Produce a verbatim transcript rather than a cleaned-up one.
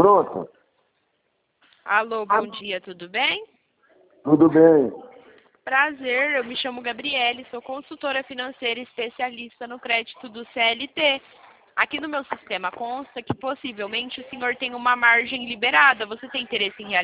pronta? Alô, bom dia, tudo bem? Tudo bem. Prazer, eu me chamo Gabriele, sou consultora financeira especialista no crédito do C L T. Aqui no meu sistema consta que possivelmente o senhor tem uma margem liberada. Você tem interesse em realizar